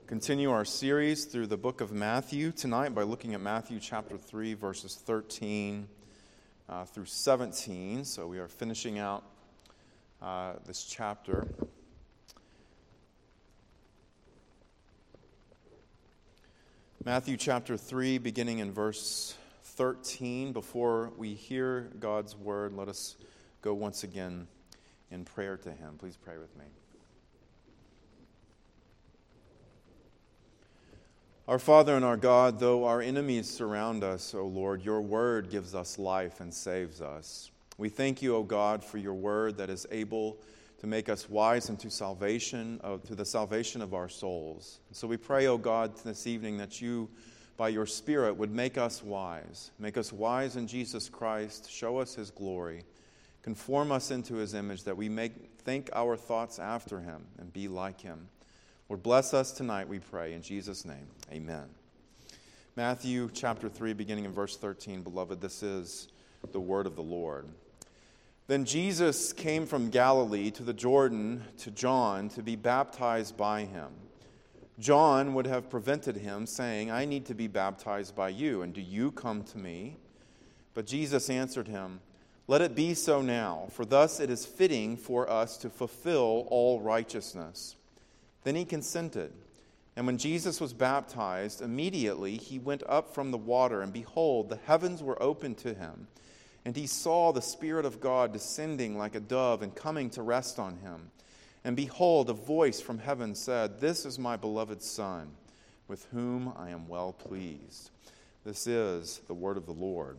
continue our series through the book of Matthew tonight by looking at Matthew chapter 3, verses 13 through 17. So we are finishing out this chapter. Matthew chapter 3, beginning in verse 13. Before we hear God's word, let us go once again in prayer to Him. Please pray with me. Our Father and our God, though our enemies surround us, O Lord, your word gives us life and saves us. We thank you, O God, for your word that is able to make us wise unto salvation, to the salvation of our souls. So we pray, O God, this evening that you, by your Spirit, would make us wise in Jesus Christ, show us his glory, conform us into his image, that we may think our thoughts after him and be like him. Lord, bless us tonight, we pray, in Jesus' name. Amen. Matthew chapter 3, beginning in verse 13. Beloved, this is the word of the Lord. Then Jesus came from Galilee to the Jordan to John to be baptized by him. John would have prevented him, saying, I need to be baptized by you, and do you come to me? But Jesus answered him, Let it be so now, for thus it is fitting for us to fulfill all righteousness. Then he consented. And when Jesus was baptized, immediately he went up from the water, and behold, the heavens were opened to him. And he saw the Spirit of God descending like a dove and coming to rest on him. And behold, a voice from heaven said, This is my beloved Son, with whom I am well pleased. This is the word of the Lord.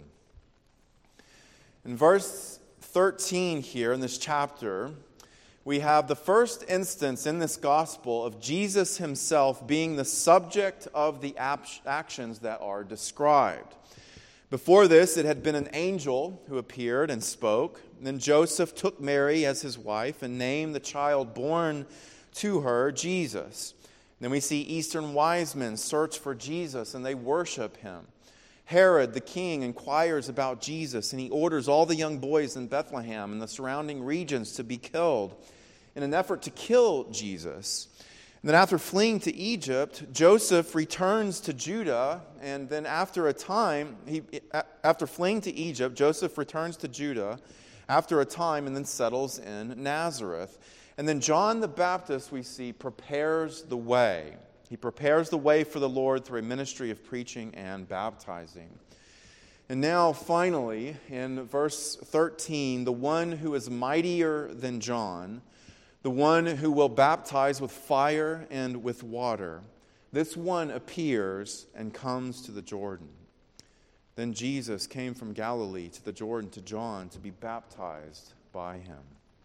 In verse 13 here in this chapter, we have the first instance in this gospel of Jesus himself being the subject of the actions that are described. Before this, it had been an angel who appeared and spoke. Then Joseph took Mary as his wife and named the child born to her Jesus. Then we see Eastern wise men search for Jesus and they worship him. Herod the king inquires about Jesus, and he orders all the young boys in Bethlehem and the surrounding regions to be killed in an effort to kill Jesus. And then after fleeing to Egypt, Joseph returns to Judah, and then after fleeing to Egypt, Joseph returns to Judah after a time and then settles in Nazareth. And then John the Baptist, we see, prepares the way. He prepares the way for the Lord through a ministry of preaching and baptizing. And now, finally, in verse 13, the one who is mightier than John, the one who will baptize with fire and with water, this one appears and comes to the Jordan. Then Jesus came from Galilee to the Jordan to John to be baptized by him.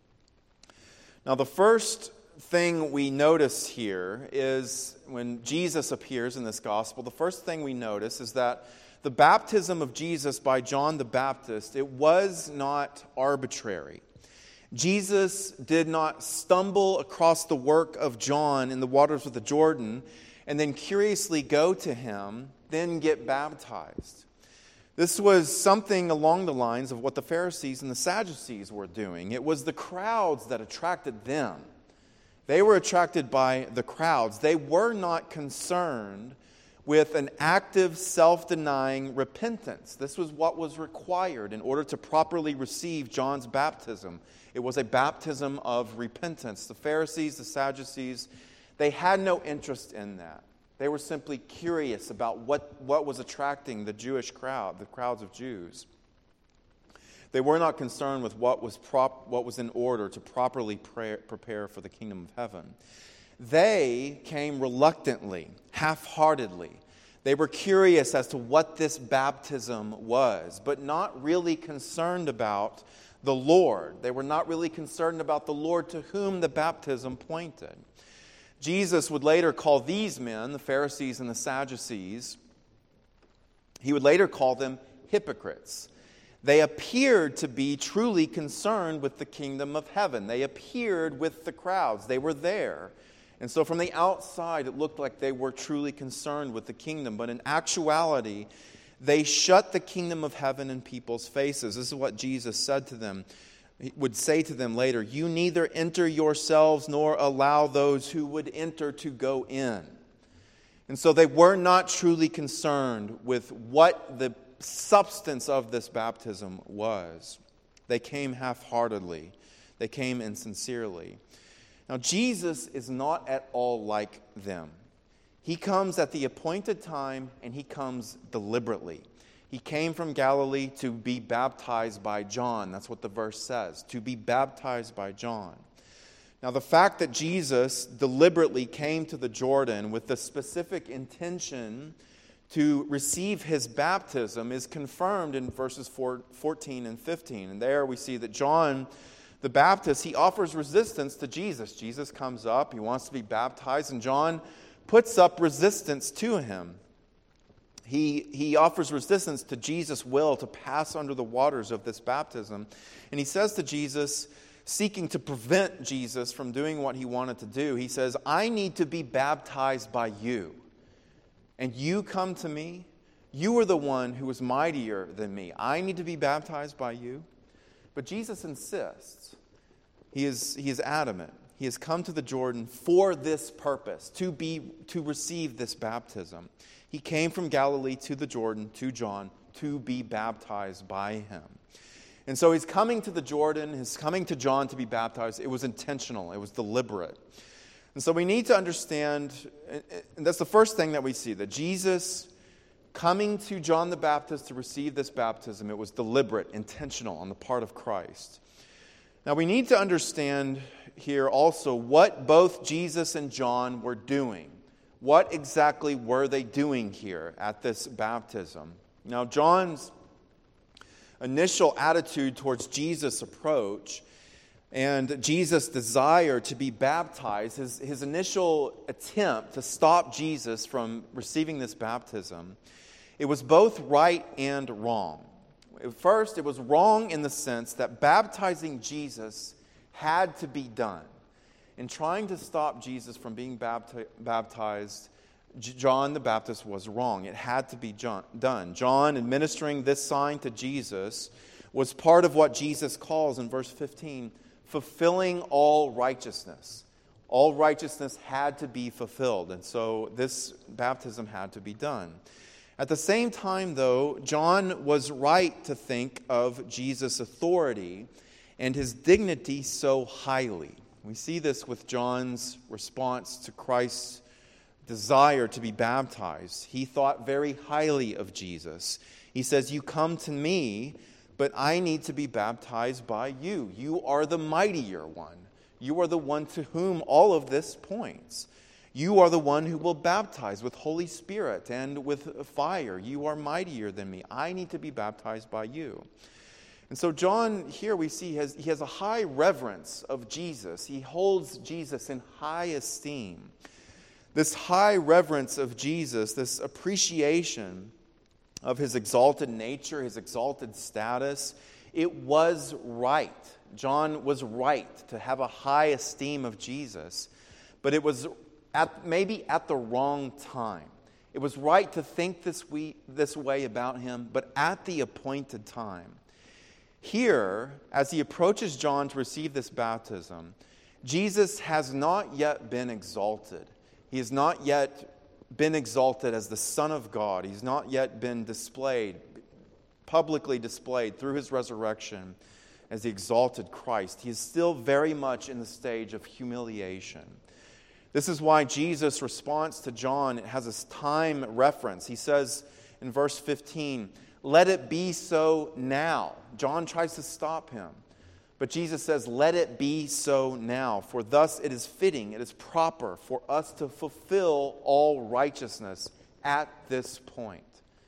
Now, the first thing we notice here is when Jesus appears in this gospel, the first thing we notice is that the baptism of Jesus by John the Baptist, it was not arbitrary. Jesus did not stumble across the work of John in the waters of the Jordan and then curiously go to him, then get baptized. This was something along the lines of what the Pharisees and the Sadducees were doing. It was the crowds that attracted them. They were attracted by the crowds. They were not concerned with an active, self-denying repentance. This was what was required in order to properly receive John's baptism. It was a baptism of repentance. The Pharisees, the Sadducees, they had no interest in that. They were simply curious about what was attracting the Jewish crowd, the crowds of Jews. They were not concerned with what was in order to properly prepare for the kingdom of heaven. They came reluctantly, half-heartedly. They were curious as to what this baptism was, but not really concerned about the Lord. They were not really concerned about the Lord to whom the baptism pointed. Jesus would later call these men, the Pharisees and the Sadducees, he would later call them hypocrites. They appeared to be truly concerned with the kingdom of heaven. They appeared with the crowds. They were there. And so from the outside, it looked like they were truly concerned with the kingdom. But in actuality, they shut the kingdom of heaven in people's faces. This is what Jesus said to them. He would say to them later, You neither enter yourselves nor allow those who would enter to go in. And so they were not truly concerned with what the substance of this baptism was. They came half-heartedly. They came insincerely. Now, Jesus is not at all like them. He comes at the appointed time, and he comes deliberately. He came from Galilee to be baptized by John. That's what the verse says, to be baptized by John. Now, the fact that Jesus deliberately came to the Jordan with the specific intention to receive his baptism is confirmed in verses 14 and 15. And there we see that John the Baptist, he offers resistance to Jesus. Jesus comes up, he wants to be baptized, and John puts up resistance to him. He offers resistance to Jesus' will to pass under the waters of this baptism. And he says to Jesus, seeking to prevent Jesus from doing what he wanted to do, he says, I need to be baptized by you. And you come to me? You are the one who is mightier than me. I need to be baptized by you? But Jesus insists. He is adamant. He has come to the Jordan for this purpose, to receive this baptism. He came from Galilee to the Jordan, to John, to be baptized by him. And so he's coming to the Jordan, he's coming to John to be baptized. It was intentional, it was deliberate. And so we need to understand, and that's the first thing that we see, that Jesus coming to John the Baptist to receive this baptism, it was deliberate, intentional on the part of Christ. Now we need to understand here also what both Jesus and John were doing. What exactly were they doing here at this baptism? Now John's initial attitude towards Jesus' approach and Jesus' desire to be baptized, his initial attempt to stop Jesus from receiving this baptism, it was both right and wrong. First, it was wrong in the sense that baptizing Jesus had to be done. In trying to stop Jesus from being baptized, John the Baptist was wrong. It had to be done. John administering this sign to Jesus was part of what Jesus calls in verse 15, fulfilling all righteousness. All righteousness had to be fulfilled, and so this baptism had to be done. At the same time, though, John was right to think of Jesus' authority and his dignity so highly. We see this with John's response to Christ's desire to be baptized. He thought very highly of Jesus. He says, you come to me, but I need to be baptized by you. You are the mightier one. You are the one to whom all of this points. You are the one who will baptize with Holy Spirit and with fire. You are mightier than me. I need to be baptized by you. And so John, here we see, he has a high reverence of Jesus. He holds Jesus in high esteem. This high reverence of Jesus, this appreciation of his exalted nature, his exalted status, it was right. John was right to have a high esteem of Jesus, but it was maybe at the wrong time. It was right to think this way about him, but at the appointed time. Here, as he approaches John to receive this baptism, Jesus has not yet been exalted. He has not yet been exalted as the Son of God. He's not yet been publicly displayed through his resurrection as the exalted Christ. He is still very much in the stage of humiliation. This is why Jesus' response to John, it has this time reference. He says in verse 15, let it be so now. John tries to stop him. But Jesus says, let it be so now. For thus it is fitting, it is proper for us to fulfill all righteousness at this point.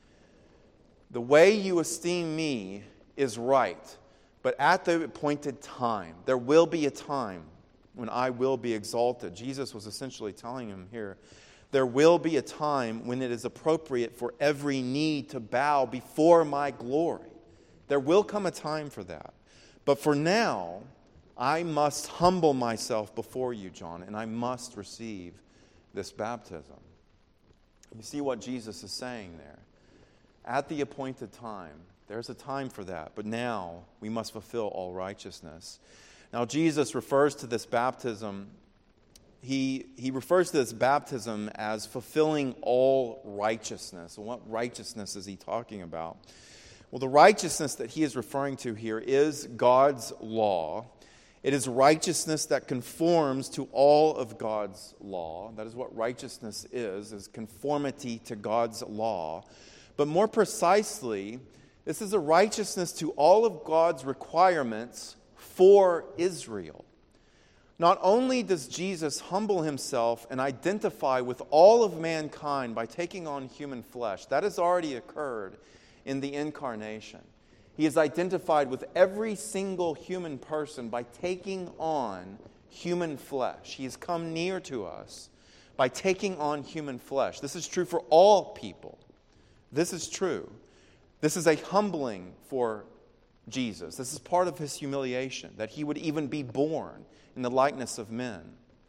The way you esteem me is right, but at the appointed time, there will be a time when I will be exalted. Jesus was essentially telling him here, there will be a time when it is appropriate for every knee to bow before my glory. There will come a time for that. But for now, I must humble myself before you, John, and I must receive this baptism. You see what Jesus is saying there. At the appointed time, there's a time for that, but now we must fulfill all righteousness. Now, Jesus refers to this baptism he refers to this baptism as fulfilling all righteousness. And what righteousness is he talking about? Well, the righteousness that he is referring to here is God's law. It is righteousness that conforms to all of God's law. That is what righteousness is conformity to God's law. But more precisely, this is a righteousness to all of God's requirements for Israel. Not only does Jesus humble himself and identify with all of mankind by taking on human flesh, that has already occurred in the incarnation. He is identified with every single human person by taking on human flesh. He has come near to us by taking on human flesh. This is true for all people. This is true. This is a humbling for Jesus. This is part of his humiliation, that he would even be born in the likeness of men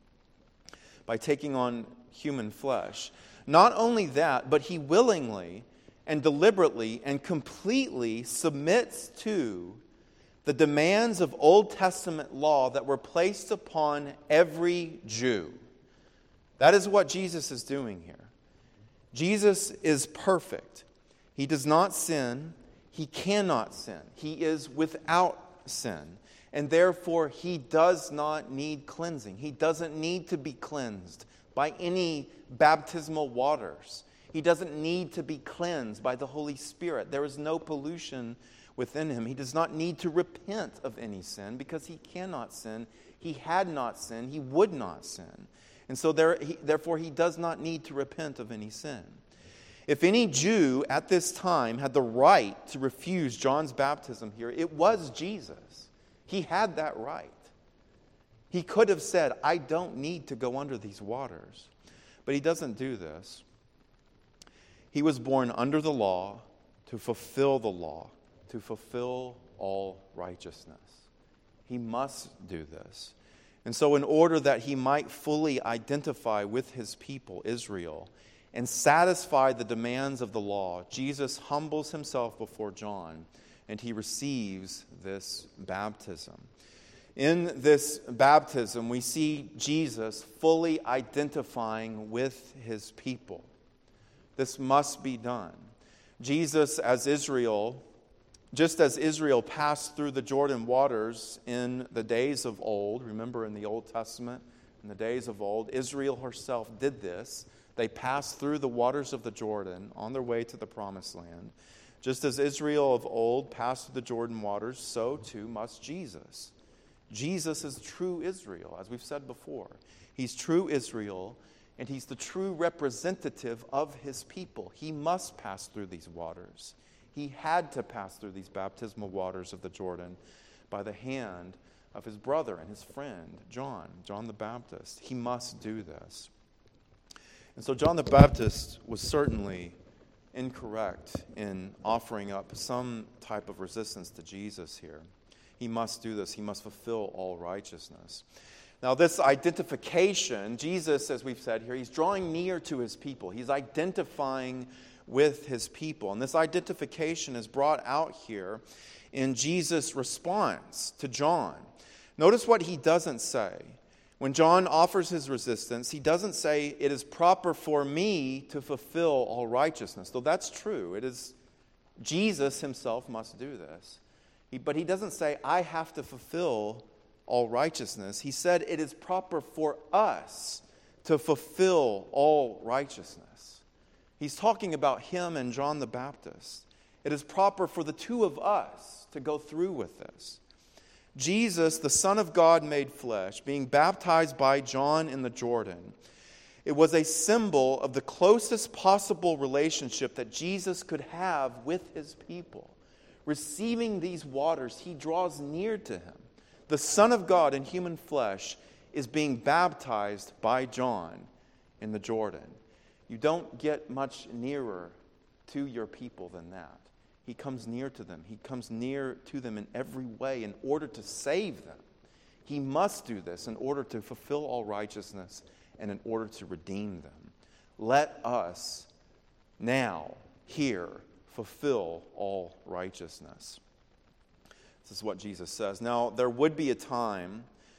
by taking on human flesh. Not only that, but he willingly and deliberately and completely submits to the demands of Old Testament law that were placed upon every Jew. That is what Jesus is doing here. Jesus is perfect. He does not sin. He cannot sin. He is without sin. And therefore, he does not need cleansing. He doesn't need to be cleansed by any baptismal waters. He doesn't need to be cleansed by the Holy Spirit. There is no pollution within him. He does not need to repent of any sin because he cannot sin. He had not sinned. He would not sin. And so therefore he does not need to repent of any sin. If any Jew at this time had the right to refuse John's baptism here, it was Jesus. He had that right. He could have said, I don't need to go under these waters. But he doesn't do this. He was born under the law to fulfill the law, to fulfill all righteousness. He must do this. And so in order that he might fully identify with his people, Israel, and satisfy the demands of the law, Jesus humbles himself before John, and he receives this baptism. In this baptism, we see Jesus fully identifying with his people. This must be done. Jesus, as Israel, just as Israel passed through the Jordan waters in the days of old, remember in the Old Testament, in the days of old, Israel herself did this. They passed through the waters of the Jordan on their way to the Promised Land. Just as Israel of old passed through the Jordan waters, so too must Jesus. Jesus is true Israel, as we've said before. He's true Israel, and he's the true representative of his people. He must pass through these waters. He had to pass through these baptismal waters of the Jordan by the hand of his brother and his friend, John the Baptist. He must do this. And so John the Baptist was certainly incorrect in offering up some type of resistance to Jesus here. He must do this. He must fulfill all righteousness. Now, this identification, Jesus, as we've said here, he's drawing near to his people. He's identifying with his people. And this identification is brought out here in Jesus' response to John. Notice what he doesn't say. When John offers his resistance, he doesn't say, it is proper for me to fulfill all righteousness. Though that's true. It is Jesus himself must do this. But he doesn't say, I have to fulfill all righteousness. He said it is proper for us to fulfill all righteousness. He's talking about him and John the Baptist. It is proper for the two of us to go through with this. Jesus, the Son of God made flesh, being baptized by John in the Jordan, it was a symbol of the closest possible relationship that Jesus could have with his people. Receiving these waters, he draws near to him. The Son of God in human flesh is being baptized by John in the Jordan. You don't get much nearer to your people than that. He comes near to them. He comes near to them in every way in order to save them. He must do this in order to fulfill all righteousness and in order to redeem them. Let us now, here, fulfill all righteousness. This is what Jesus says. Now, there would be a time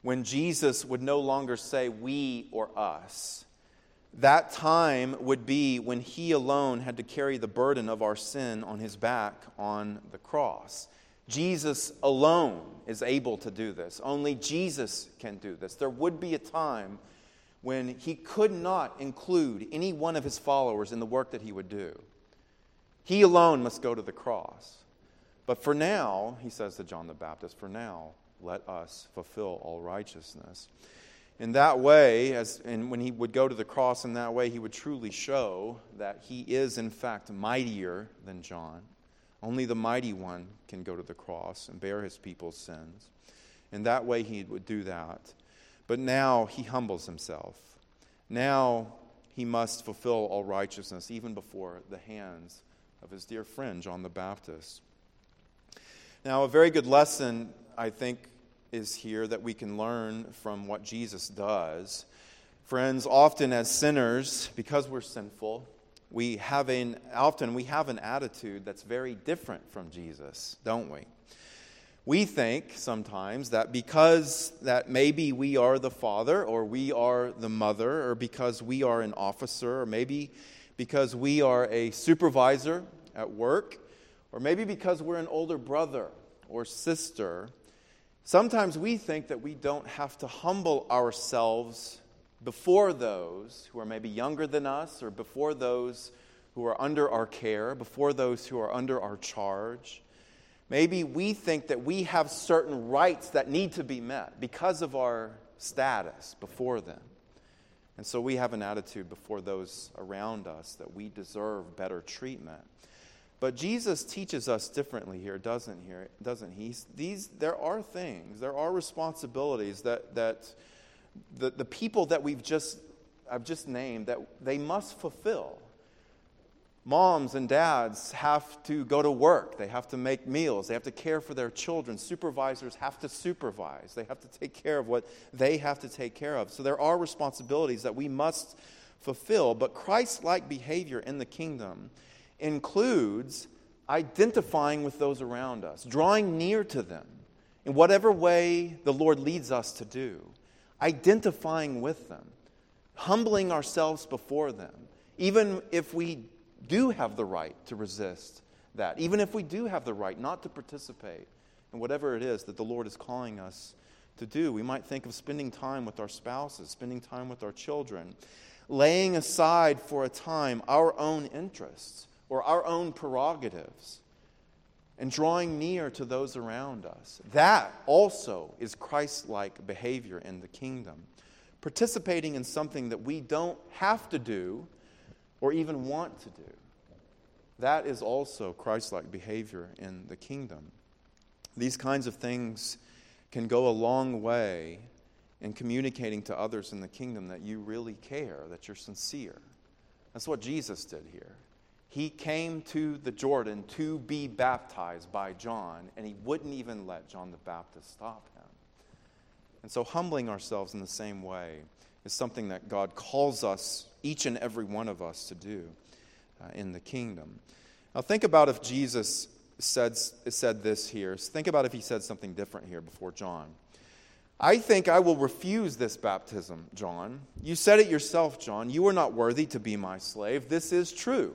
when Jesus would no longer say we or us. That time would be when he alone had to carry the burden of our sin on his back on the cross. Jesus alone is able to do this. Only Jesus can do this. There would be a time when he could not include any one of his followers in the work that he would do. He alone must go to the cross. But for now, he says to John the Baptist, for now, let us fulfill all righteousness. In that way, and when he would go to the cross in that way, he would truly show that he is in fact mightier than John. Only the mighty one can go to the cross and bear his people's sins. In that way, he would do that. But now he humbles himself. Now he must fulfill all righteousness, even before the hands of his dear friend, John the Baptist. Now, a very good lesson, I think, is here that we can learn from what Jesus does. Friends, often as sinners, because we're sinful, we have an attitude that's very different from Jesus, don't we? We think sometimes that because that maybe we are the father or we are the mother, or because we are an officer, or maybe because we are a supervisor at work, or maybe because we're an older brother or sister, sometimes we think that we don't have to humble ourselves before those who are maybe younger than us, or before those who are under our care, before those who are under our charge. Maybe we think that we have certain rights that need to be met because of our status before them. And so we have an attitude before those around us that we deserve better treatment. But Jesus teaches us differently here, doesn't he? There are things, there are responsibilities that the people that I've just named, that they must fulfill. Moms and dads have to go to work. They have to make meals. They have to care for their children. Supervisors have to supervise. They have to take care of what they have to take care of. So there are responsibilities that we must fulfill. But Christ-like behavior in the kingdom includes identifying with those around us, drawing near to them in whatever way the Lord leads us to do, identifying with them, humbling ourselves before them, even if we do have the right to resist that, even if we do have the right not to participate in whatever it is that the Lord is calling us to do. We might think of spending time with our spouses, spending time with our children, laying aside for a time our own interests or our own prerogatives, and drawing near to those around us. That also is Christ-like behavior in the kingdom. Participating in something that we don't have to do or even want to do. That is also Christ-like behavior in the kingdom. These kinds of things can go a long way in communicating to others in the kingdom that you really care, that you're sincere. That's what Jesus did here. He came to the Jordan to be baptized by John, and he wouldn't even let John the Baptist stop him. And so humbling ourselves in the same way is something that God calls us, each and every one of us, to do in the kingdom. Now think about if Jesus said this here. Think about if he said something different here before John. I think I will refuse this baptism, John. You said it yourself, John. You are not worthy to be my slave. This is true.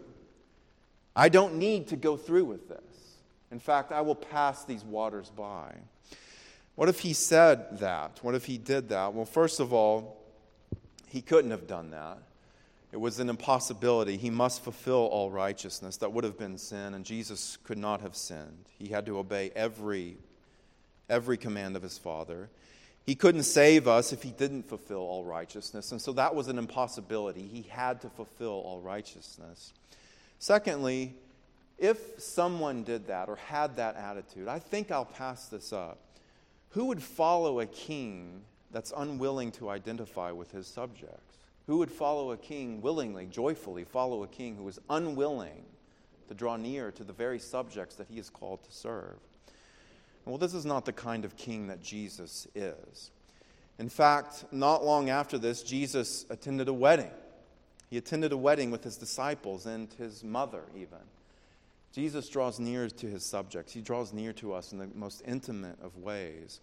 I don't need to go through with this. In fact, I will pass these waters by. What if he said that? What if he did that? Well, first of all, he couldn't have done that. It was an impossibility. He must fulfill all righteousness. That would have been sin, and Jesus could not have sinned. He had to obey every command of his Father. He couldn't save us if he didn't fulfill all righteousness, and so that was an impossibility. He had to fulfill all righteousness. Secondly, if someone did that or had that attitude, I think I'll pass this up. Who would follow a king that's unwilling to identify with his subjects? Who would follow a king willingly, joyfully follow a king who is unwilling to draw near to the very subjects that he is called to serve? Well, this is not the kind of king that Jesus is. In fact, not long after this, Jesus attended a wedding. He attended a wedding with his disciples and his mother even. Jesus draws near to his subjects. He draws near to us in the most intimate of ways.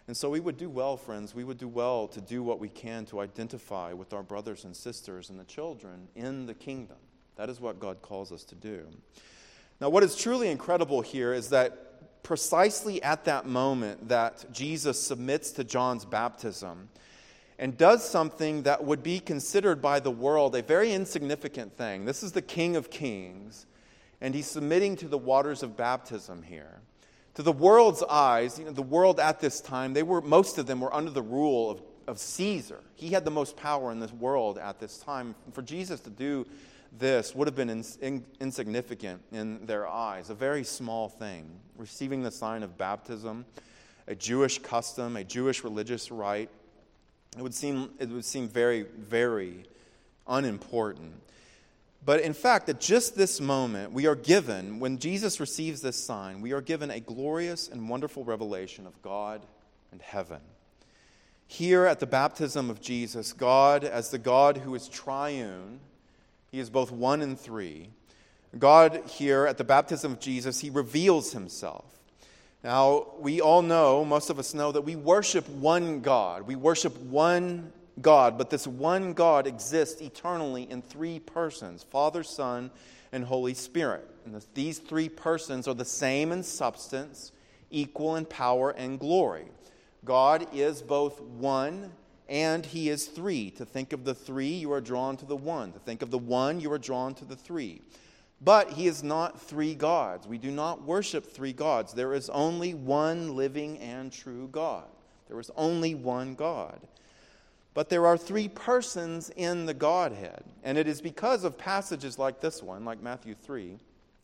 And so we would do well, friends, we would do well to do what we can to identify with our brothers and sisters and the children in the kingdom. That is what God calls us to do. Now, what is truly incredible here is that precisely at that moment that Jesus submits to John's baptism and does something that would be considered by the world a very insignificant thing. This is the King of Kings, and he's submitting to the waters of baptism here. To the world's eyes, the world at this time, most of them were under the rule of Caesar. He had the most power in this world at this time. For Jesus to do this would have been insignificant in their eyes, a very small thing. Receiving the sign of baptism, a Jewish custom, a Jewish religious rite, it would seem very, very unimportant. But in fact, at just this moment, we are given, when Jesus receives this sign, we are given a glorious and wonderful revelation of God and heaven. Here at the baptism of Jesus, God, as the God who is triune, he is both one and three. God here at the baptism of Jesus, he reveals himself. Now, we all know, most of us know, that we worship one God. We worship one God, but this one God exists eternally in three persons, Father, Son, and Holy Spirit. And these three persons are the same in substance, equal in power and glory. God is both one and he is three. To think of the three, you are drawn to the one. To think of the one, you are drawn to the three. But he is not three gods. We do not worship three gods. There is only one living and true God. There is only one God. But there are three persons in the Godhead. And it is because of passages like this one, like Matthew 3,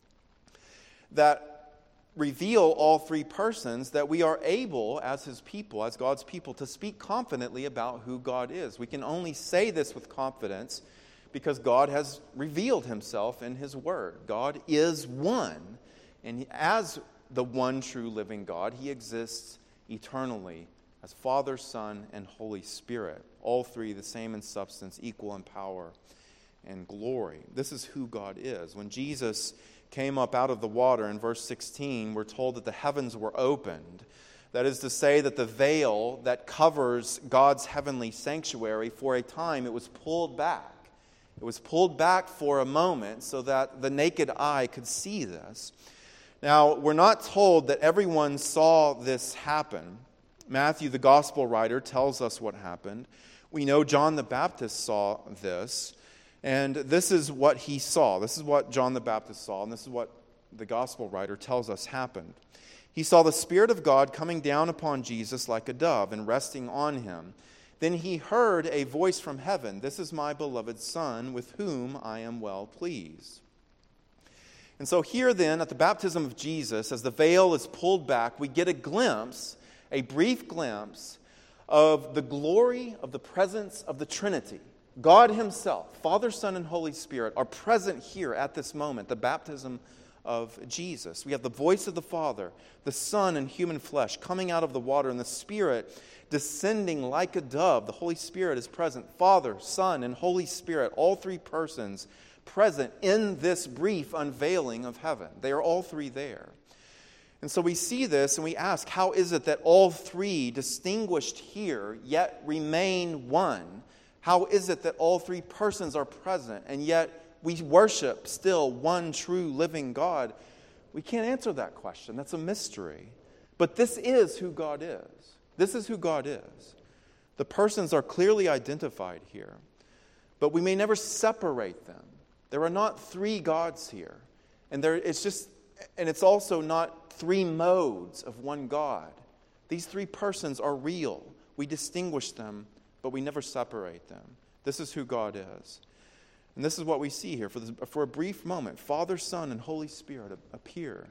that reveal all three persons, that we are able, as his people, as God's people, to speak confidently about who God is. We can only say this with confidence because God has revealed himself in his word. God is one. And as the one true living God, he exists eternally as Father, Son, and Holy Spirit. All three the same in substance, equal in power and glory. This is who God is. When Jesus came up out of the water in verse 16, we're told that the heavens were opened. That is to say that the veil that covers God's heavenly sanctuary, for a time, it was pulled back. It was pulled back for a moment so that the naked eye could see this. Now, we're not told that everyone saw this happen. Matthew, the gospel writer, tells us what happened. We know John the Baptist saw this, and this is what he saw. This is what John the Baptist saw, and this is what the gospel writer tells us happened. He saw the Spirit of God coming down upon Jesus like a dove and resting on him. Then he heard a voice from heaven, "This is my beloved Son, with whom I am well pleased." And so here then, at the baptism of Jesus, as the veil is pulled back, we get a glimpse, a brief glimpse, of the glory of the presence of the Trinity. God himself, Father, Son, and Holy Spirit, are present here at this moment, the baptism of Jesus. We have the voice of the Father, the Son in human flesh coming out of the water, and the Spirit descending like a dove. The Holy Spirit is present. Father, Son, and Holy Spirit, all three persons present in this brief unveiling of heaven. They are all three there. And so we see this and we ask, how is it that all three distinguished here yet remain one? How is it that all three persons are present and yet we worship still one true living God? We can't answer that question. That's a mystery. But this is who God is. This is who God is. The persons are clearly identified here, but we may never separate them. There are not three gods here. And it's also not three modes of one God. These three persons are real. We distinguish them, but we never separate them. This is who God is. And this is what we see here. For a brief moment, Father, Son, and Holy Spirit appear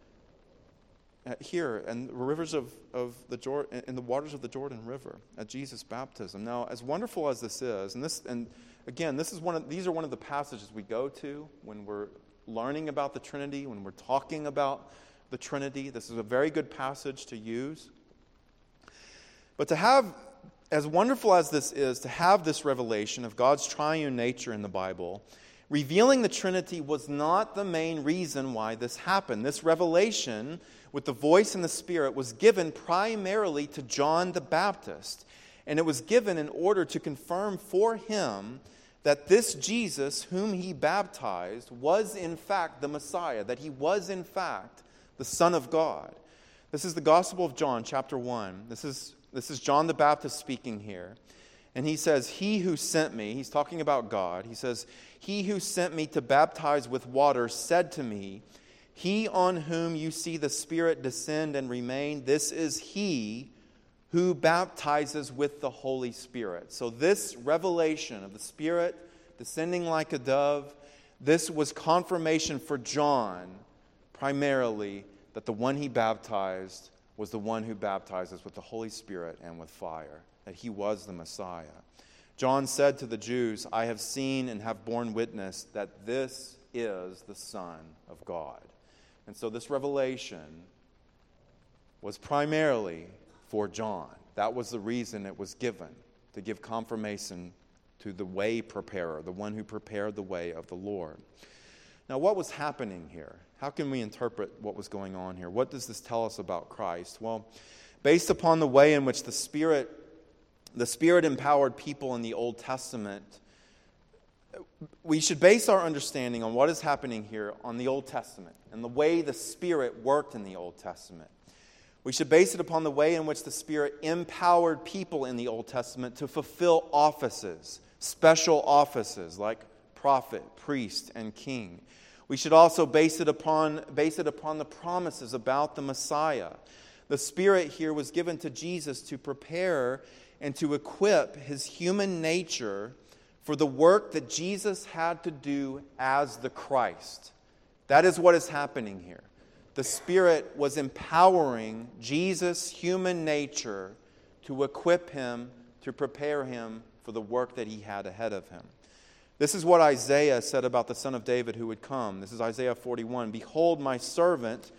here in the rivers of the Jordan, in the waters of the Jordan River at Jesus' baptism. Now, as wonderful as this is, and again, these are one of the passages we go to when we're learning about the Trinity, when we're talking about the Trinity. This is a very good passage to use. But to have, as wonderful as this is, to have this revelation of God's triune nature in the Bible, Revealing the Trinity was not the main reason why this happened. This revelation with the voice and the Spirit was given primarily to John the Baptist. And it was given in order to confirm for him that this Jesus, whom he baptized, was in fact the Messiah, that he was in fact the Son of God. This is the Gospel of John, chapter 1. This is John the Baptist speaking here. And he says, "He who sent me," he's talking about God, he says, "He who sent me to baptize with water said to me, 'He on whom you see the Spirit descend and remain, this is he who baptizes with the Holy Spirit.'" So this revelation of the Spirit descending like a dove, this was confirmation for John primarily that the one he baptized was the one who baptizes with the Holy Spirit and with fire, that he was the Messiah. John said to the Jews, "I have seen and have borne witness that this is the Son of God." And so this revelation was primarily for John. That was the reason it was given, to give confirmation to the way preparer, the one who prepared the way of the Lord. Now, what was happening here? How can we interpret what was going on here? What does this tell us about Christ? Well, based upon the way in which the Spirit empowered people in the Old Testament, we should base our understanding on what is happening here on the Old Testament and the way the Spirit worked in the Old Testament. We should base it upon the way in which the Spirit empowered people in the Old Testament to fulfill offices, special offices like prophet, priest, and king. We should also base it upon the promises about the Messiah. The Spirit here was given to Jesus to prepare and to equip his human nature for the work that Jesus had to do as the Christ. That is what is happening here. The Spirit was empowering Jesus' human nature to equip him, to prepare him for the work that he had ahead of him. This is what Isaiah said about the Son of David who would come. This is Isaiah 41. "Behold my servant,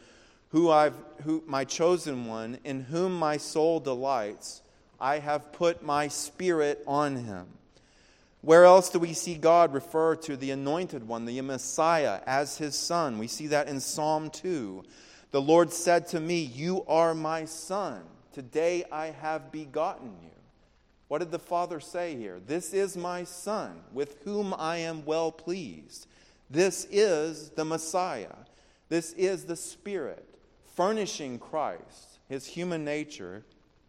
my chosen one, in whom my soul delights. I have put my Spirit on him." Where else do we see God refer to the Anointed One, the Messiah, as his Son? We see that in Psalm 2. "The Lord said to me, 'You are my Son. Today I have begotten you.'" What did the Father say here? "This is my Son, with whom I am well pleased." This is the Messiah. This is the Spirit furnishing Christ, his human nature,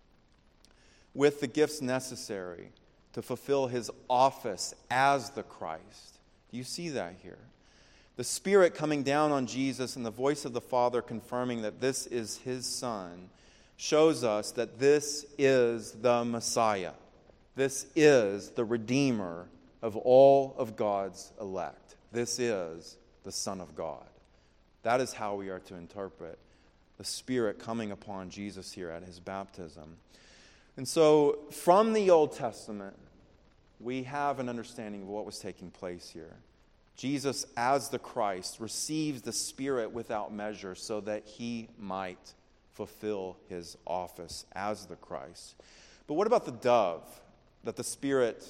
with the gifts necessary to fulfill his office as the Christ. Do you see that here? The Spirit coming down on Jesus and the voice of the Father confirming that this is his Son shows us that this is the Messiah. This is the Redeemer of all of God's elect. This is the Son of God. That is how we are to interpret the Spirit coming upon Jesus here at his baptism. And so, from the Old Testament, we have an understanding of what was taking place here. Jesus, as the Christ, receives the Spirit without measure so that he might fulfill his office as the Christ. But what about the dove that the Spirit,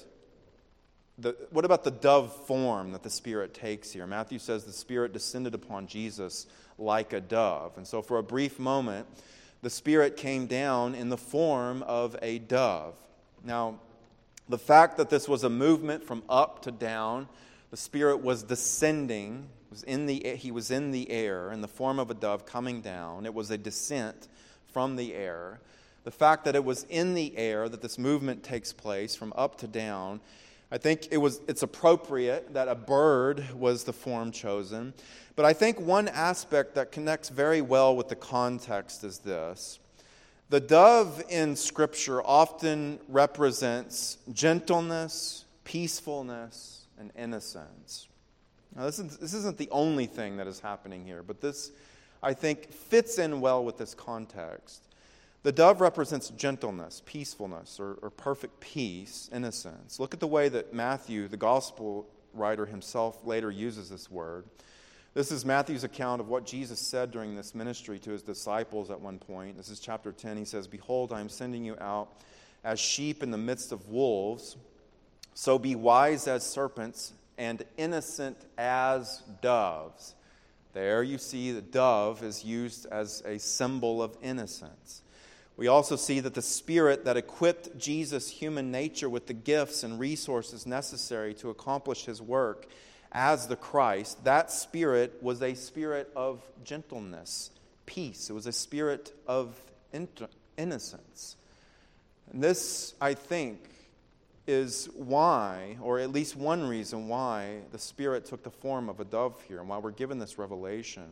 what about the dove form that the Spirit takes here? Matthew says the Spirit descended upon Jesus like a dove. And so for a brief moment, the Spirit came down in the form of a dove. Now, the fact that this was a movement from up to down, the Spirit was descending, he was in the air in the form of a dove coming down. It was a descent from the air. The fact that it was in the air, that this movement takes place from up to down, I think it's appropriate that a bird was the form chosen. But I think one aspect that connects very well with the context is this. The dove in Scripture often represents gentleness, peacefulness, and innocence. Now, this isn't the only thing that is happening here, but this, I think, fits in well with this context. The dove represents gentleness, peacefulness, or perfect peace, innocence. Look at the way that Matthew, the gospel writer himself, later uses this word. This is Matthew's account of what Jesus said during this ministry to his disciples at one point. This is chapter 10. He says, "Behold, I am sending you out as sheep in the midst of wolves. So be wise as serpents and innocent as doves. There you see the dove is used as a symbol of innocence. We also see that the Spirit that equipped Jesus' human nature with the gifts and resources necessary to accomplish his work as the Christ, that Spirit was a spirit of gentleness, peace. It was a spirit of innocence. And this, I think, is why, or at least one reason why, the Spirit took the form of a dove here and why we're given this revelation.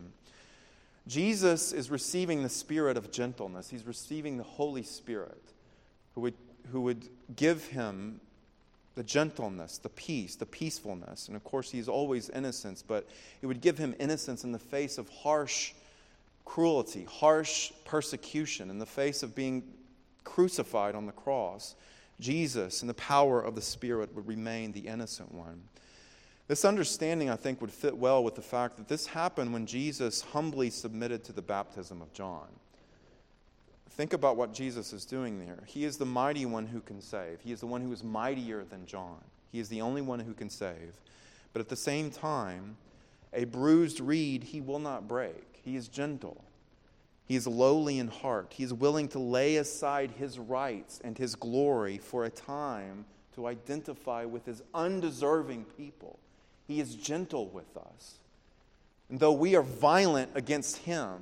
Jesus is receiving the spirit of gentleness. He's receiving the Holy Spirit who would give him the gentleness, the peace, the peacefulness. And of course, he's always innocence, but it would give him innocence in the face of harsh cruelty, harsh persecution, in the face of being crucified on the cross. Jesus, in the power of the Spirit, would remain the innocent one. This understanding, I think, would fit well with the fact that this happened when Jesus humbly submitted to the baptism of John. Think about what Jesus is doing there. He is the mighty one who can save. He is the one who is mightier than John. He is the only one who can save. But at the same time, a bruised reed he will not break. He is gentle. He is lowly in heart. He is willing to lay aside his rights and his glory for a time to identify with his undeserving people. He is gentle with us. And though we are violent against him,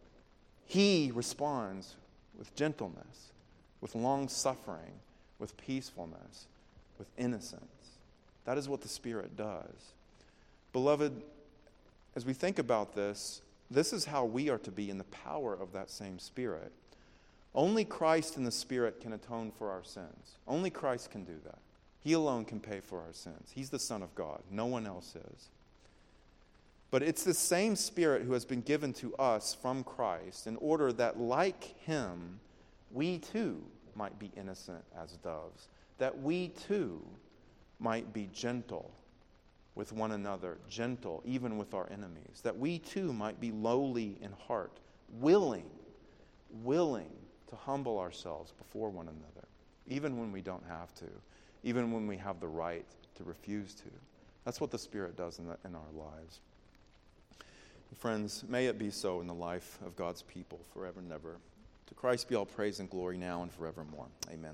he responds with gentleness, with long-suffering, with peacefulness, with innocence. That is what the Spirit does. Beloved, as we think about this, this is how we are to be in the power of that same Spirit. Only Christ and the Spirit can atone for our sins. Only Christ can do that. He alone can pay for our sins. He's the Son of God. No one else is. But it's the same Spirit who has been given to us from Christ in order that, like him, we too might be innocent as doves, that we too might be gentle with one another, gentle even with our enemies, that we too might be lowly in heart, willing to humble ourselves before one another, even when we don't have to, even when we have the right to refuse to. That's what the Spirit does in our lives. Friends, may it be so in the life of God's people forever and ever. To Christ be all praise and glory now and forevermore. Amen.